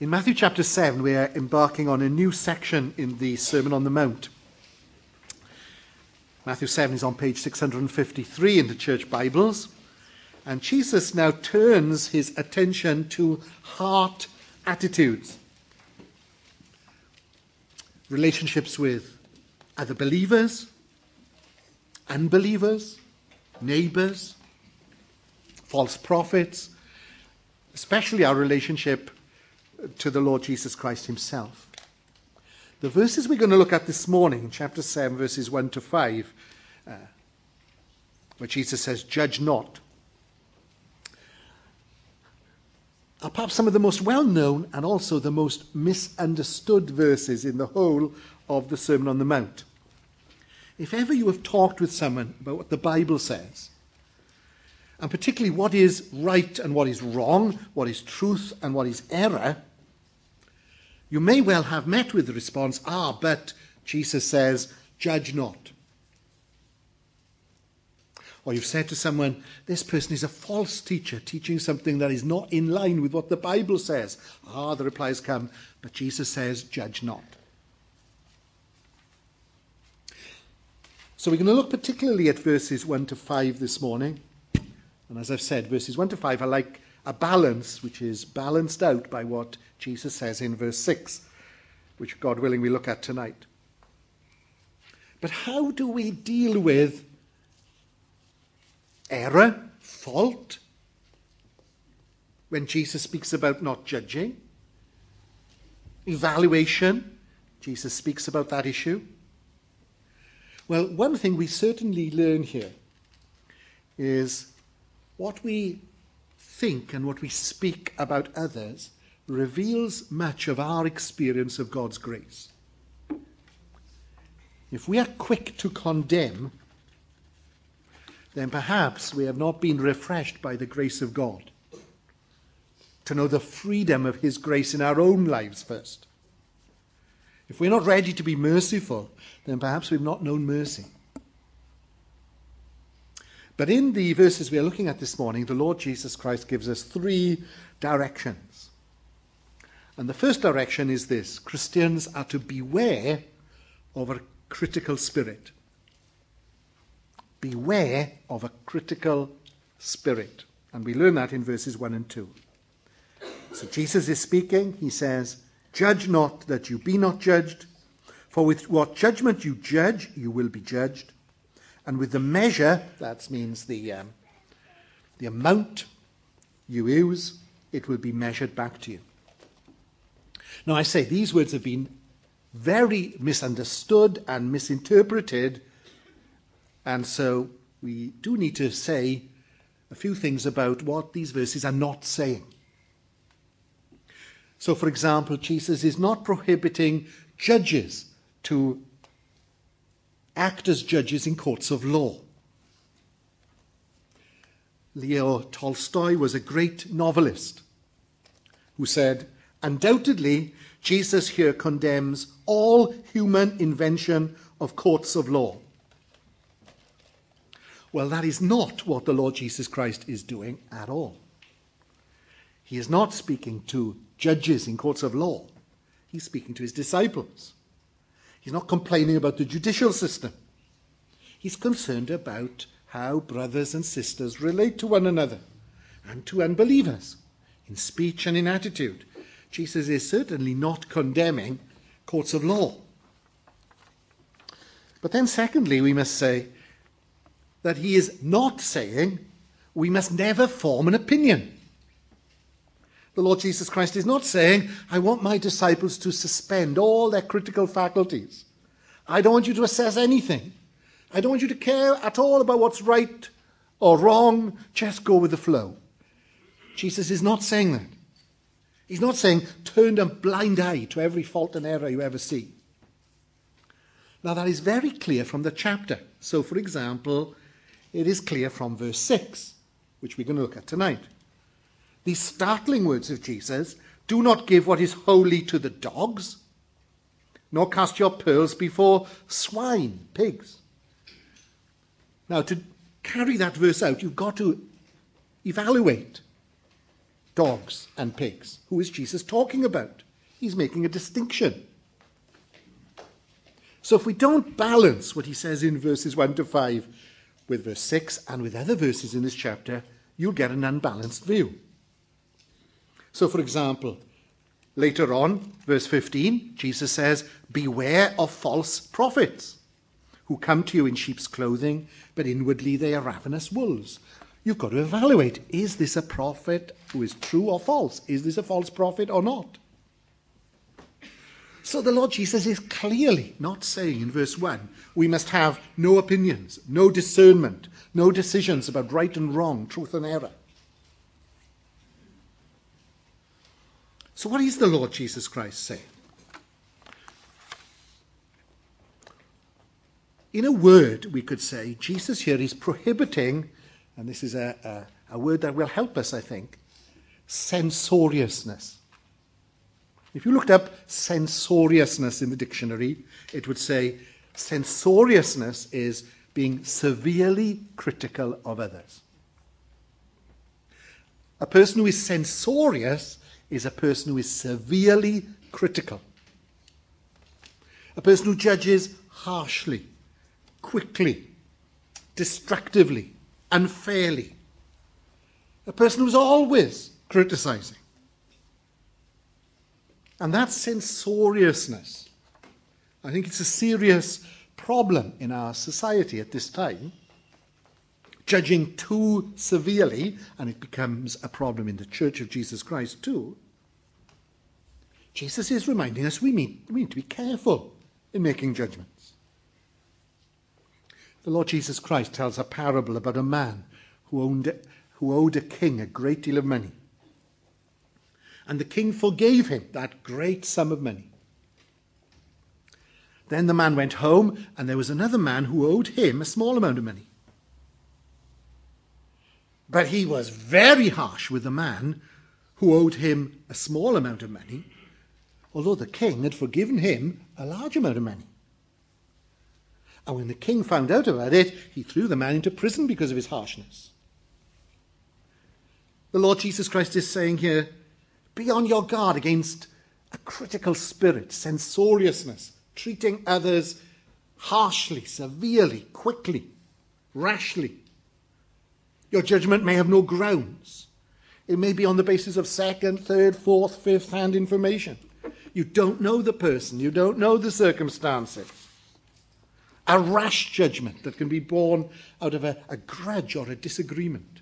In Matthew chapter 7, we are embarking on a new section in the Sermon on the Mount. Matthew 7 is on page 653 in the church Bibles. And Jesus now turns his attention to heart attitudes. Relationships with other believers, unbelievers, neighbors, false prophets, especially our relationship to the Lord Jesus Christ himself. The verses we're going to look at this morning, in chapter 7, verses 1 to 5, where Jesus says, "Judge not," are perhaps some of the most well-known and also the most misunderstood verses in the whole of the Sermon on the Mount. If ever you have talked with someone about what the Bible says, and particularly what is right and what is wrong, what is truth and what is error, you may well have met with the response, but Jesus says, "Judge not." Or you've said to someone, "This person is a false teacher, teaching something that is not in line with what the Bible says." The replies come, "But Jesus says, judge not." So we're going to look particularly at verses 1 to 5 this morning. And as I've said, verses 1 to 5 are like a balance, which is balanced out by what Jesus says in verse 6, which, God willing, we look at tonight. But how do we deal with error, fault, when Jesus speaks about not judging? Evaluation, Jesus speaks about that issue. Well, one thing we certainly learn here is what we think and what we speak about others reveals much of our experience of God's grace. If we are quick to condemn, then perhaps we have not been refreshed by the grace of God, to know the freedom of his grace in our own lives first. If we're not ready to be merciful, then perhaps we've not known mercy. But in the verses we are looking at this morning, the Lord Jesus Christ gives us three directions. And the first direction is this: Christians are to beware of a critical spirit. Beware of a critical spirit. And we learn that in verses 1 and 2. So Jesus is speaking. He says, "Judge not that you be not judged. For with what judgment you judge, you will be judged. And with the measure," that means the amount you use, "it will be measured back to you." Now I say these words have been very misunderstood and misinterpreted, and so we do need to say a few things about what these verses are not saying. So, for example, Jesus is not prohibiting judges to act as judges in courts of law. Leo Tolstoy was a great novelist who said, "Undoubtedly, Jesus here condemns all human invention of courts of law." Well, that is not what the Lord Jesus Christ is doing at all. He is not speaking to judges in courts of law. He's speaking to his disciples. He's not complaining about the judicial system. He's concerned about how brothers and sisters relate to one another and to unbelievers in speech and in attitude. Jesus is certainly not condemning courts of law. But then secondly, we must say that he is not saying we must never form an opinion. The Lord Jesus Christ is not saying, "I want my disciples to suspend all their critical faculties. I don't want you to assess anything. I don't want you to care at all about what's right or wrong. Just go with the flow." Jesus is not saying that. He's not saying turn a blind eye to every fault and error you ever see. Now that is very clear from the chapter. So, for example, it is clear from verse 6, which we're going to look at tonight. These startling words of Jesus: "Do not give what is holy to the dogs, nor cast your pearls before swine," pigs. Now, to carry that verse out, you've got to evaluate. dogs and pigs. Who is Jesus talking about? He's making a distinction. So if we don't balance what he says in verses 1 to 5 with verse 6 and with other verses in this chapter, you'll get an unbalanced view. So, for example, later on, verse 15, Jesus says, "Beware of false prophets who come to you in sheep's clothing, but inwardly they are ravenous wolves." You've got to evaluate, is this a prophet who is true or false? Is this a false prophet or not? So the Lord Jesus is clearly not saying in verse 1, we must have no opinions, no discernment, no decisions about right and wrong, truth and error. So what is the Lord Jesus Christ saying? In a word, we could say, Jesus here is prohibiting, and this is a word that will help us, I think, censoriousness. If you looked up censoriousness in the dictionary, it would say censoriousness is being severely critical of others. A person who is censorious is a person who is severely critical. A person who judges harshly, quickly, destructively, unfairly. A person who's always criticizing. And that's censoriousness. I think it's a serious problem in our society at this time. Judging too severely, and it becomes a problem in the Church of Jesus Christ too. Jesus is reminding us we need to be careful in making judgments. The Lord Jesus Christ tells a parable about a man who owed a king a great deal of money. And the king forgave him that great sum of money. Then the man went home, and there was another man who owed him a small amount of money. But he was very harsh with the man who owed him a small amount of money, although the king had forgiven him a large amount of money. And when the king found out about it, he threw the man into prison because of his harshness. The Lord Jesus Christ is saying here, be on your guard against a critical spirit, censoriousness, treating others harshly, severely, quickly, rashly. Your judgment may have no grounds. It may be on the basis of second, third, fourth, fifth-hand information. You don't know the person. You don't know the circumstances. A rash judgment that can be born out of a grudge or a disagreement.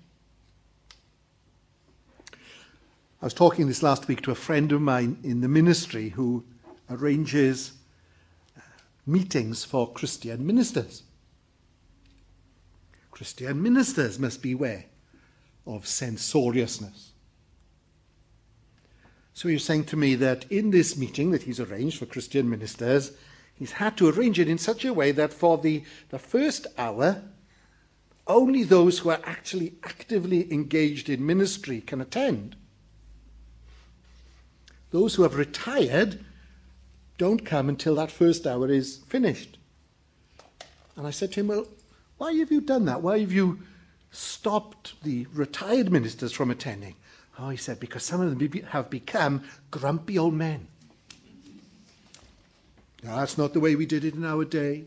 I was talking this last week to a friend of mine in the ministry who arranges meetings for Christian ministers. Christian ministers must beware of censoriousness. So he was saying to me that in this meeting that he's arranged for Christian ministers, he's had to arrange it in such a way that for the first hour, only those who are actually actively engaged in ministry can attend. Those who have retired don't come until that first hour is finished. And I said to him, well, why have you done that? Why have you stopped the retired ministers from attending? Oh, he said, because some of them have become grumpy old men. No, that's not the way we did it in our day.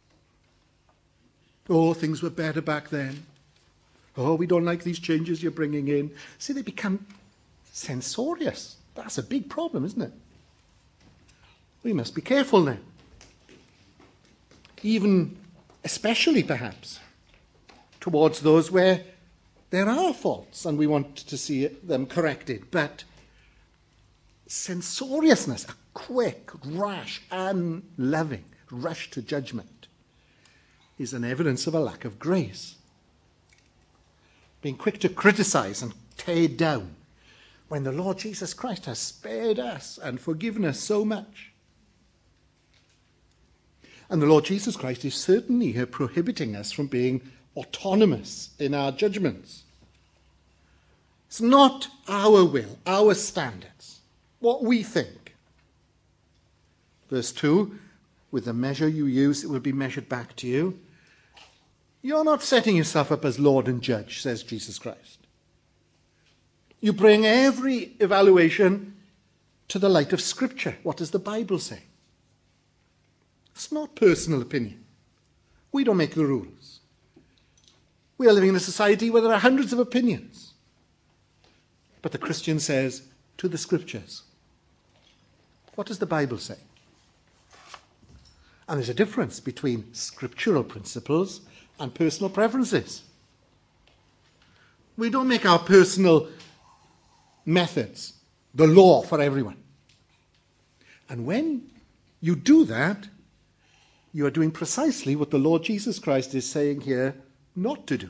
Oh, things were better back then. Oh, we don't like these changes you're bringing in. See, they become censorious. That's a big problem, isn't it? We must be careful then. Even, especially perhaps, towards those where there are faults and we want to see them corrected. But censoriousness, a quick, rash, unloving rush to judgment, is an evidence of a lack of grace. Being quick to criticize and tear down when the Lord Jesus Christ has spared us and forgiven us so much. And the Lord Jesus Christ is certainly here prohibiting us from being autonomous in our judgments. It's not our will, our standards, what we think. Verse 2, with the measure you use, it will be measured back to you. You're not setting yourself up as Lord and Judge, says Jesus Christ. You bring every evaluation to the light of Scripture. What does the Bible say? It's not personal opinion. We don't make the rules. We are living in a society where there are hundreds of opinions. But the Christian says, to the Scriptures. What does the Bible say? And there's a difference between scriptural principles and personal preferences. We don't make our personal methods the law for everyone. And when you do that, you are doing precisely what the Lord Jesus Christ is saying here not to do.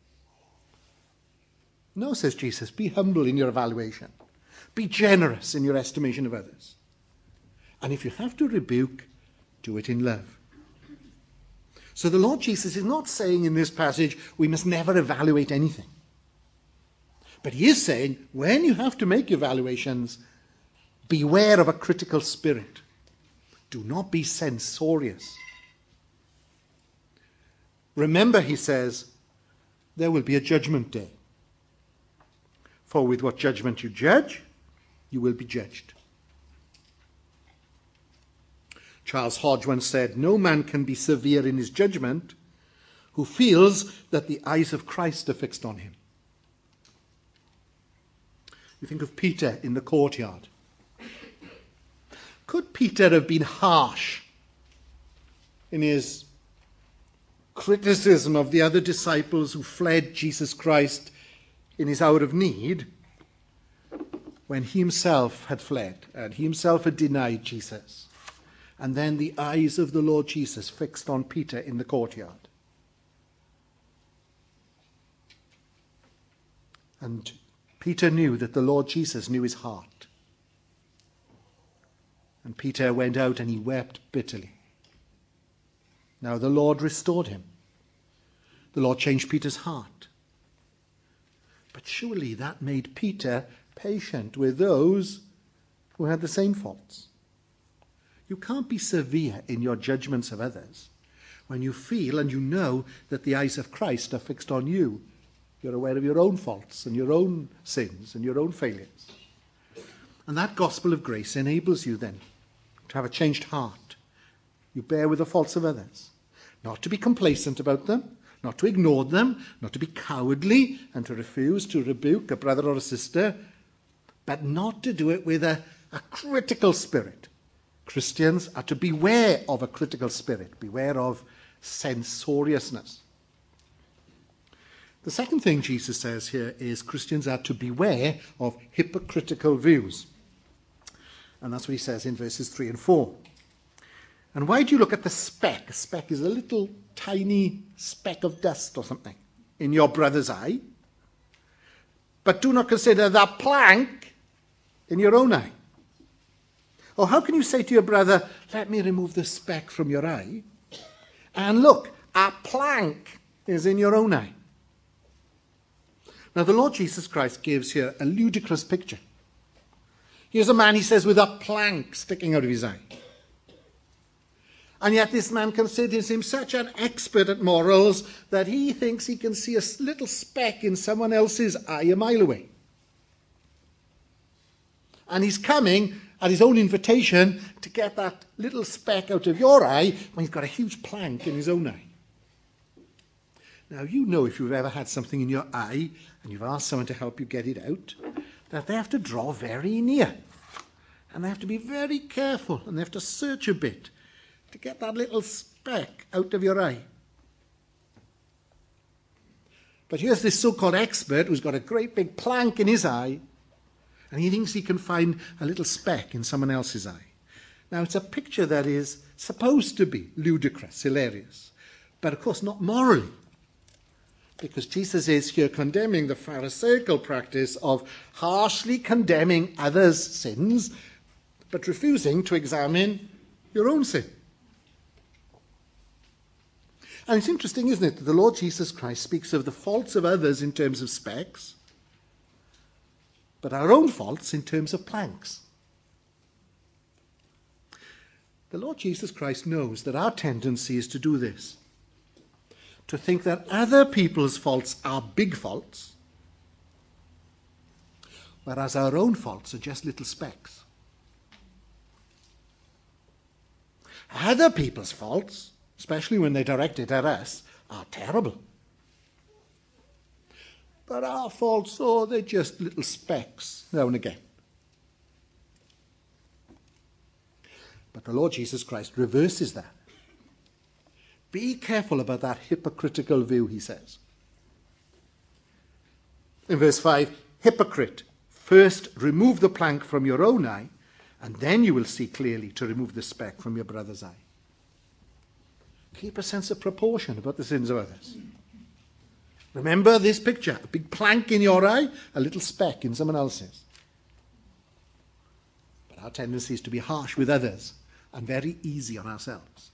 No, says Jesus, be humble in your evaluation. Be generous in your estimation of others. And if you have to rebuke, do it in love. So the Lord Jesus is not saying in this passage we must never evaluate anything. But he is saying when you have to make evaluations, beware of a critical spirit. Do not be censorious. Remember, he says, there will be a judgment day. For with what judgment you judge, you will be judged. Charles Hodge once said, no man can be severe in his judgment who feels that the eyes of Christ are fixed on him. You think of Peter in the courtyard. Could Peter have been harsh in his criticism of the other disciples who fled Jesus Christ in his hour of need when he himself had fled and he himself had denied Jesus? And then the eyes of the Lord Jesus fixed on Peter in the courtyard. And Peter knew that the Lord Jesus knew his heart. And Peter went out and he wept bitterly. Now the Lord restored him. The Lord changed Peter's heart. But surely that made Peter patient with those who had the same faults. You can't be severe in your judgments of others when you feel and you know that the eyes of Christ are fixed on you. You're aware of your own faults and your own sins and your own failures. And that gospel of grace enables you then to have a changed heart. You bear with the faults of others. Not to be complacent about them, not to ignore them, not to be cowardly and to refuse to rebuke a brother or a sister, but not to do it with a critical spirit. Christians are to beware of a critical spirit, beware of censoriousness. The second thing Jesus says here is Christians are to beware of hypocritical views. And that's what he says in verses 3 and 4. And why do you look at the speck? A speck is a little tiny speck of dust or something in your brother's eye, but do not consider the plank in your own eye. Or how can you say to your brother, let me remove the speck from your eye, and look, a plank is in your own eye? Now the Lord Jesus Christ gives here a ludicrous picture. Here's a man, he says, with a plank sticking out of his eye. And yet this man considers him such an expert at morals that he thinks he can see a little speck in someone else's eye a mile away. And he's coming at his own invitation to get that little speck out of your eye when he's got a huge plank in his own eye. Now, you know if you've ever had something in your eye and you've asked someone to help you get it out, that they have to draw very near. And they have to be very careful and they have to search a bit to get that little speck out of your eye. But here's this so-called expert who's got a great big plank in his eye, and he thinks he can find a little speck in someone else's eye. Now, it's a picture that is supposed to be ludicrous, hilarious, but of course not morally, because Jesus is here condemning the Pharisaical practice of harshly condemning others' sins, but refusing to examine your own sin. And it's interesting, isn't it, that the Lord Jesus Christ speaks of the faults of others in terms of specks, but our own faults in terms of planks. The Lord Jesus Christ knows that our tendency is to do this, to think that other people's faults are big faults, whereas our own faults are just little specks. Other people's faults, especially when they're directed at us, are terrible. But our faults, they're just little specks now and again. But the Lord Jesus Christ reverses that. Be careful about that hypocritical view, he says. In verse 5, hypocrite, first remove the plank from your own eye, and then you will see clearly to remove the speck from your brother's eye. Keep a sense of proportion about the sins of others. Remember this picture, a big plank in your eye, a little speck in someone else's. But our tendency is to be harsh with others and very easy on ourselves.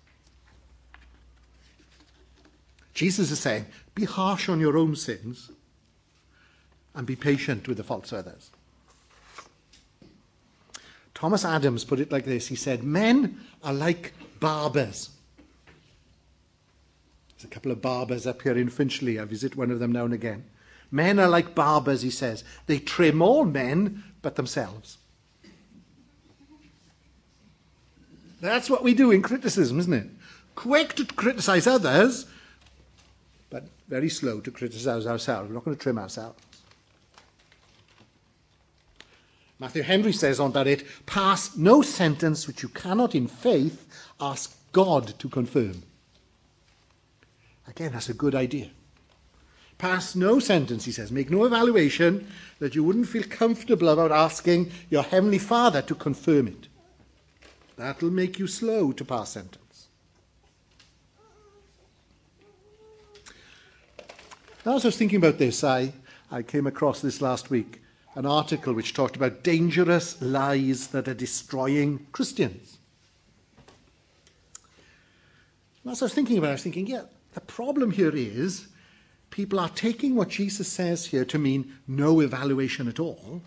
Jesus is saying, be harsh on your own sins and be patient with the faults of others. Thomas Adams put it like this. He said, men are like barbers. There's a couple of barbers up here in Finchley. I visit one of them now and again. Men are like barbers, he says. They trim all men but themselves. That's what we do in criticism, isn't it? Quick to criticize others, but very slow to criticize ourselves. We're not going to trim ourselves. Matthew Henry says on about it, pass no sentence which you cannot in faith ask God to confirm. Again, that's a good idea. Pass no sentence, he says. Make no evaluation that you wouldn't feel comfortable about asking your Heavenly Father to confirm it. That'll make you slow to pass sentence. Now, as I was thinking about this, I came across this last week, an article which talked about dangerous lies that are destroying Christians. And as I was thinking about it, I was thinking, the problem here is people are taking what Jesus says here to mean no evaluation at all.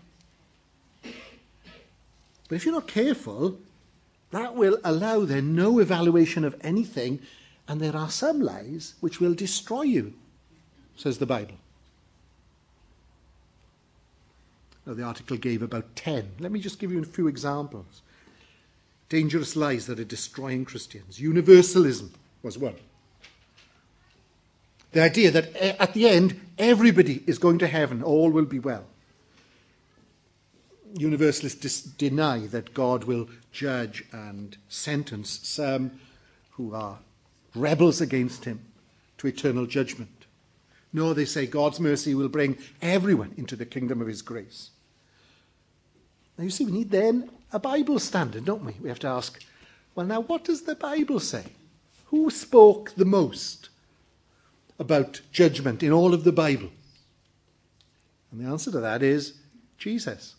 But if you're not careful, that will allow then no evaluation of anything, and there are some lies which will destroy you, says the Bible. Now, the article gave about 10. Let me just give you a few examples. Dangerous lies that are destroying Christians. Universalism was one. The idea that at the end, everybody is going to heaven, all will be well. Universalists deny that God will judge and sentence some who are rebels against him to eternal judgment. No, they say God's mercy will bring everyone into the kingdom of his grace. Now, you see, we need then a Bible standard, don't we? We have to ask, well, now, what does the Bible say? Who spoke the most about judgment in all of the Bible? And the answer to that is Jesus.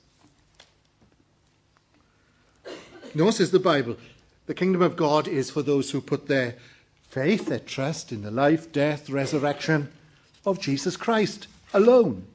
No, says the Bible, the kingdom of God is for those who put their faith, their trust in the life, death, resurrection of Jesus Christ alone.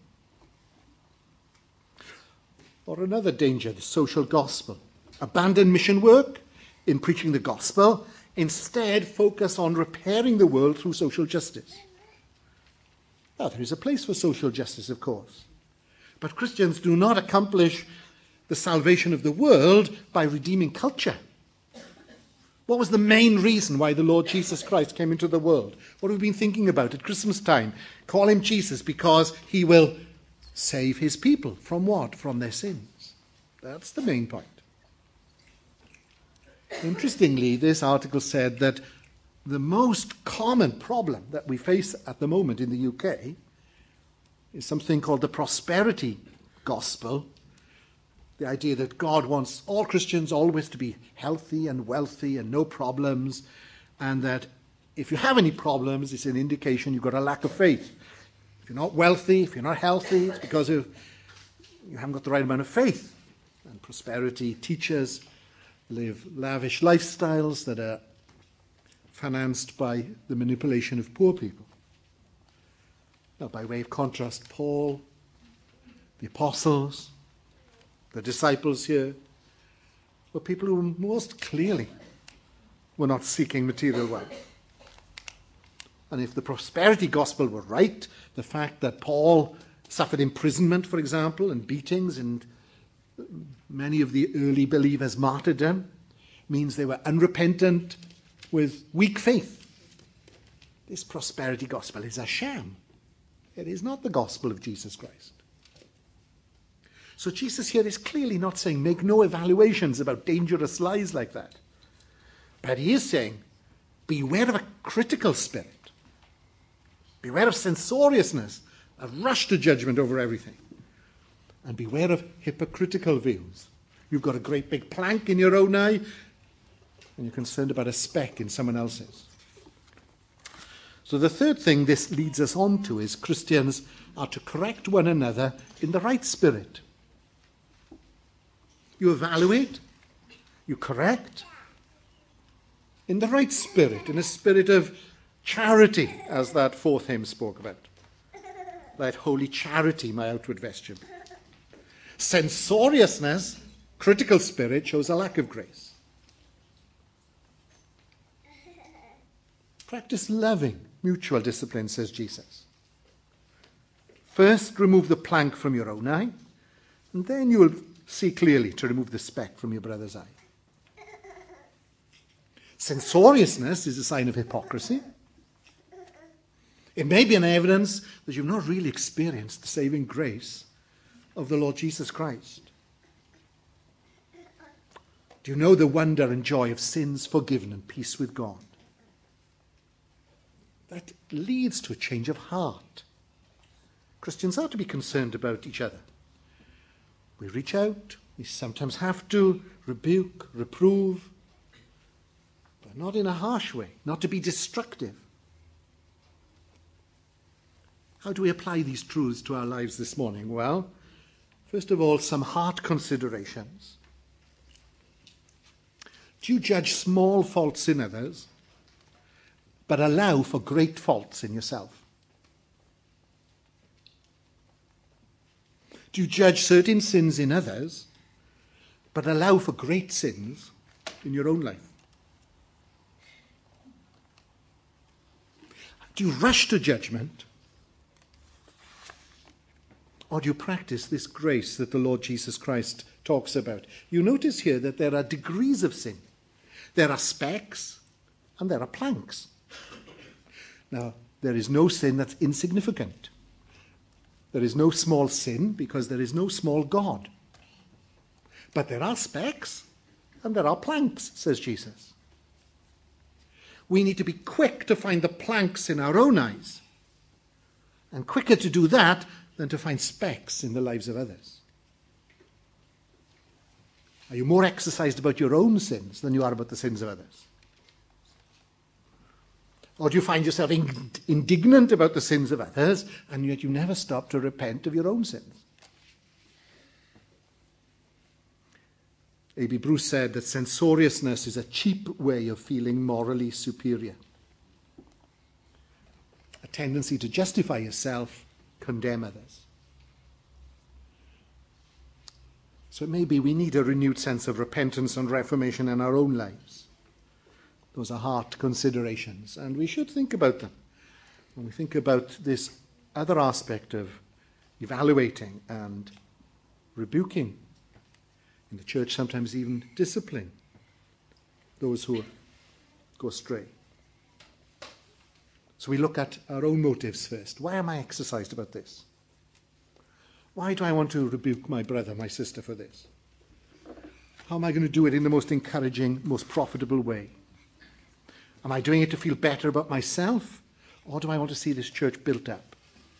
Or another danger, the social gospel. Abandon mission work in preaching the gospel. Instead, focus on repairing the world through social justice. Now, there is a place for social justice, of course. But Christians do not accomplish the salvation of the world by redeeming culture. What was the main reason why the Lord Jesus Christ came into the world? What have we been thinking about at Christmas time? Call him Jesus because he will save his people. From what? From their sins. That's the main point. Interestingly, this article said that the most common problem that we face at the moment in the UK is something called the prosperity gospel. The idea that God wants all Christians always to be healthy and wealthy and no problems, and that if you have any problems, it's an indication you've got a lack of faith. If you're not wealthy, if you're not healthy, it's because you haven't got the right amount of faith. And prosperity teachers live lavish lifestyles that are financed by the manipulation of poor people. Now, by way of contrast, Paul, the apostles, the disciples here were people who most clearly were not seeking material wealth. And if the prosperity gospel were right, the fact that Paul suffered imprisonment, for example, and beatings, and many of the early believers' martyrdom means they were unrepentant with weak faith. This prosperity gospel is a sham. It is not the gospel of Jesus Christ. So Jesus here is clearly not saying make no evaluations about dangerous lies like that. But he is saying beware of a critical spirit. Beware of censoriousness, a rush to judgment over everything. And beware of hypocritical views. You've got a great big plank in your own eye, and you're concerned about a speck in someone else's. So the third thing this leads us on to is Christians are to correct one another in the right spirit. You evaluate, you correct in the right spirit, in a spirit of charity, as that fourth hymn spoke about. Let holy charity my outward vesture be. Censoriousness, critical spirit, shows a lack of grace. Practice loving, mutual discipline, says Jesus. First, remove the plank from your own eye, and then you will see clearly to remove the speck from your brother's eye. Censoriousness is a sign of hypocrisy. It may be an evidence that you've not really experienced the saving grace of the Lord Jesus Christ. Do you know the wonder and joy of sins forgiven and peace with God? That leads to a change of heart. Christians are to be concerned about each other. We reach out, we sometimes have to rebuke, reprove, but not in a harsh way, not to be destructive. How do we apply these truths to our lives this morning? Well, first of all, some heart considerations. Do you judge small faults in others, but allow for great faults in yourself? Do you judge certain sins in others, but allow for great sins in your own life? Do you rush to judgment, or do you practice this grace that the Lord Jesus Christ talks about? You notice here that there are degrees of sin. There are specks and there are planks. Now, there is no sin that's insignificant. There is no small sin because there is no small God. But there are specks and there are planks, says Jesus. We need to be quick to find the planks in our own eyes, and quicker to do that than to find specks in the lives of others. Are you more exercised about your own sins than you are about the sins of others? Or do you find yourself indignant about the sins of others, and yet you never stop to repent of your own sins? A.B. Bruce said that censoriousness is a cheap way of feeling morally superior. A tendency to justify yourself, condemn others. So it may be we need a renewed sense of repentance and reformation in our own lives. Those are heart considerations, and we should think about them when we think about this other aspect of evaluating and rebuking. In the church, sometimes even discipline those who go astray. So we look at our own motives first. Why am I exercised about this? Why do I want to rebuke my brother, my sister for this? How am I going to do it in the most encouraging, most profitable way? Am I doing it to feel better about myself, or do I want to see this church built up?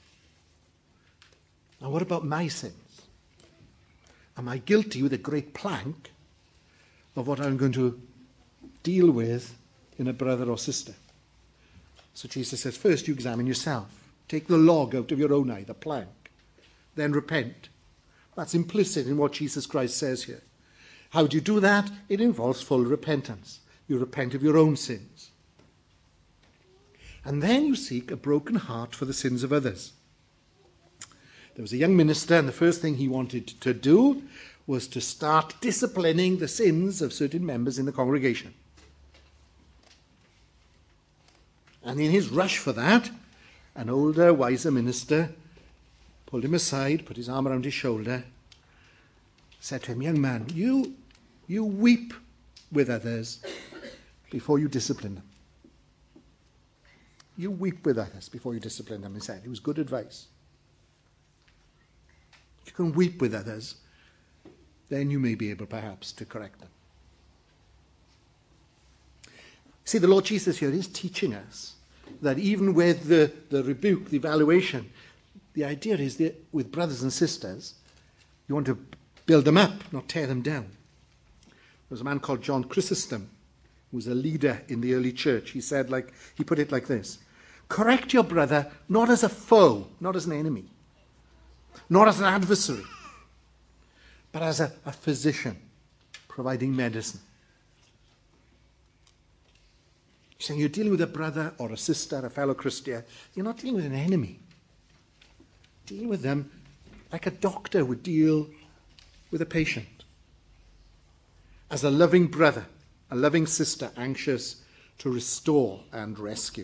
Now, what about my sins? Am I guilty with a great plank of what I'm going to deal with in a brother or sister? So Jesus says, first you examine yourself. Take the log out of your own eye, the plank. Then repent. That's implicit in what Jesus Christ says here. How do you do that? It involves full repentance. You repent of your own sins. And then you seek a broken heart for the sins of others. There was a young minister, and the first thing he wanted to do was to start disciplining the sins of certain members in the congregation. And in his rush for that, an older, wiser minister pulled him aside, put his arm around his shoulder, said to him, "Young man, you weep with others before you discipline them. You weep with others before you discipline them," he said. It was good advice. If you can weep with others, then you may be able perhaps to correct them. See, the Lord Jesus here is teaching us that even with the rebuke, the evaluation, the idea is that with brothers and sisters, you want to build them up, not tear them down. There was a man called John Chrysostom, who was a leader in the early church. He put it like this: correct your brother not as a foe, not as an enemy, not as an adversary, but as a physician providing medicine. He's saying you're dealing with a brother or a sister, a fellow Christian. You're not dealing with an enemy. Deal with them like a doctor would deal with a patient. As a loving brother, a loving sister, anxious to restore and rescue.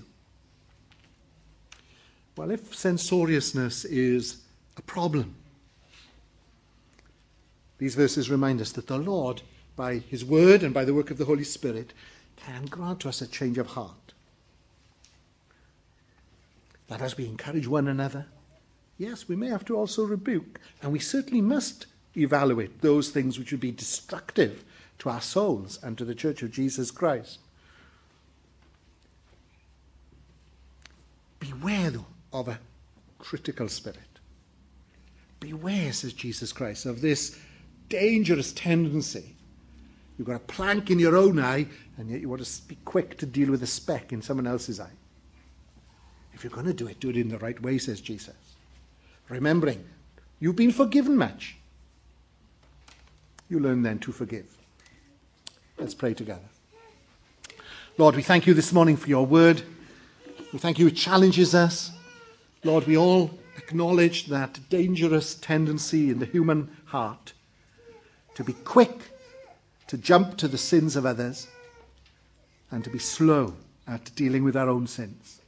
Well, if censoriousness is a problem, these verses remind us that the Lord, by his word and by the work of the Holy Spirit, can grant to us a change of heart. That as we encourage one another, yes, we may have to also rebuke, and we certainly must evaluate those things which would be destructive to our souls and to the Church of Jesus Christ. Beware, though, of a critical spirit. Beware, says Jesus Christ, of this dangerous tendency. You've got a plank in your own eye, and yet you want to be quick to deal with a speck in someone else's eye. If you're going to do it in the right way, says Jesus. Remembering, you've been forgiven much. You learn then to forgive. Let's pray together. Lord, we thank you this morning for your word. We thank you it challenges us. Lord, we all acknowledge that dangerous tendency in the human heart to be quick to jump to the sins of others and to be slow at dealing with our own sins.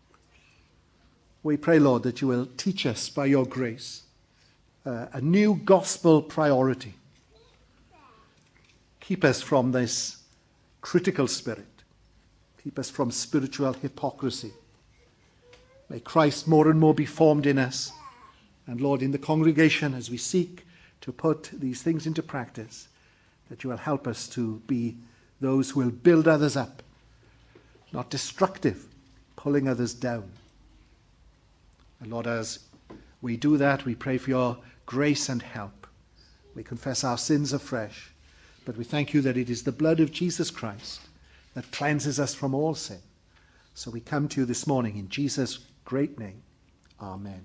We pray, Lord, that you will teach us by your grace a new gospel priority. Keep us from this critical spirit. Keep us from spiritual hypocrisy. May Christ more and more be formed in us. And Lord, in the congregation, as we seek to put these things into practice, that you will help us to be those who will build others up, not destructive, pulling others down. And Lord, as we do that, we pray for your grace and help. We confess our sins afresh, but we thank you that it is the blood of Jesus Christ that cleanses us from all sin. So we come to you this morning in Jesus' great name. Amen.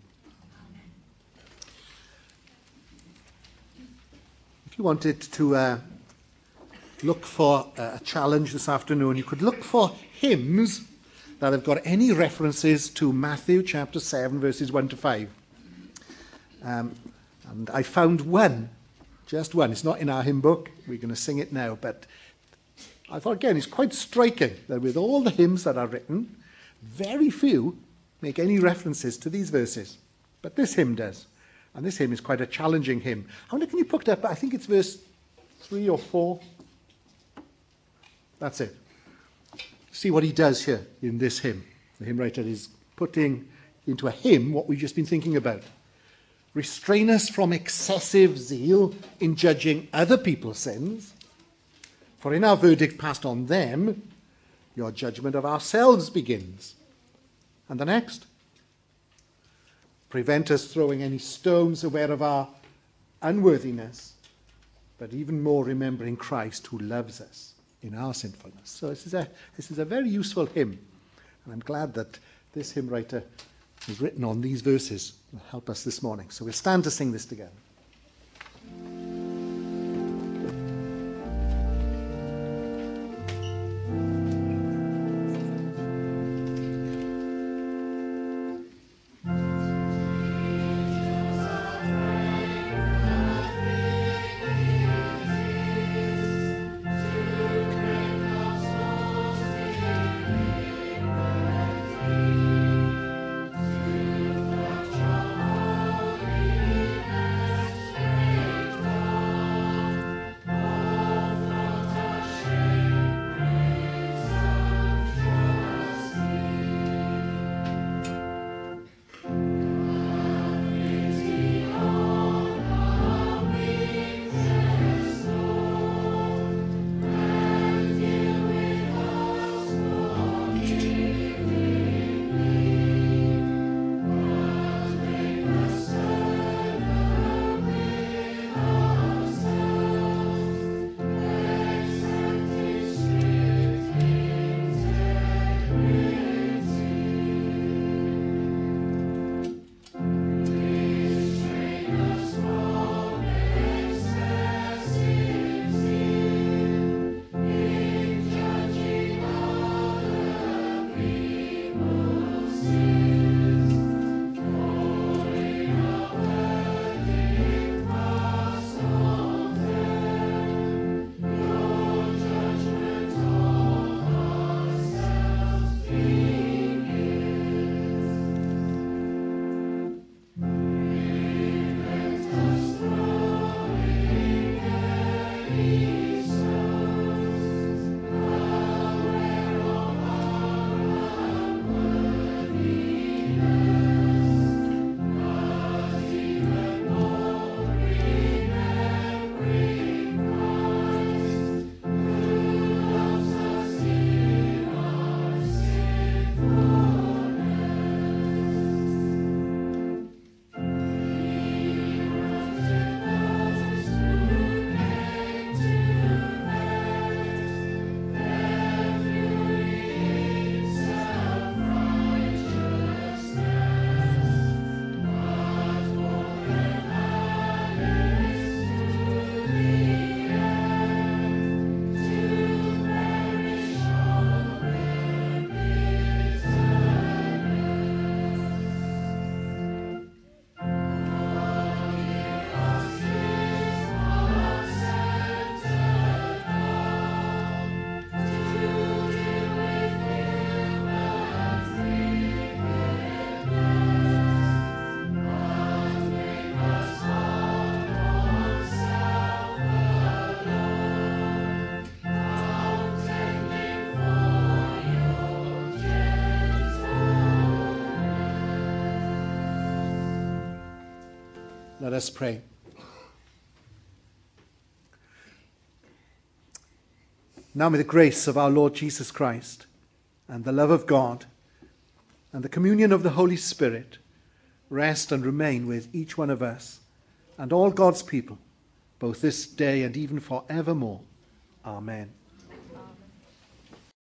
If you wanted to look for a challenge this afternoon, you could look for hymns that have got any references to Matthew chapter 7, verses 1 to 5. And I found one, just one. It's not in our hymn book. We're going to sing it now. But I thought, again, it's quite striking that with all the hymns that are written, very few make any references to these verses. But this hymn does. And this hymn is quite a challenging hymn. I wonder, can you put it up? I think it's verse 3 or 4. That's it. See what he does here in this hymn. The hymn writer is putting into a hymn what we've just been thinking about. Restrain us from excessive zeal in judging other people's sins, for in our verdict passed on them, your judgment of ourselves begins. And the next. Prevent us throwing any stones aware of our unworthiness, but even more remembering Christ who loves us in our sinfulness. So this is a very useful hymn, and I'm glad that this hymn writer has written on these verses to help us this morning. So we'll stand to sing this together. Let us pray. Now may the grace of our Lord Jesus Christ and the love of God and the communion of the Holy Spirit rest and remain with each one of us and all God's people, both this day and even forevermore. Amen. Amen.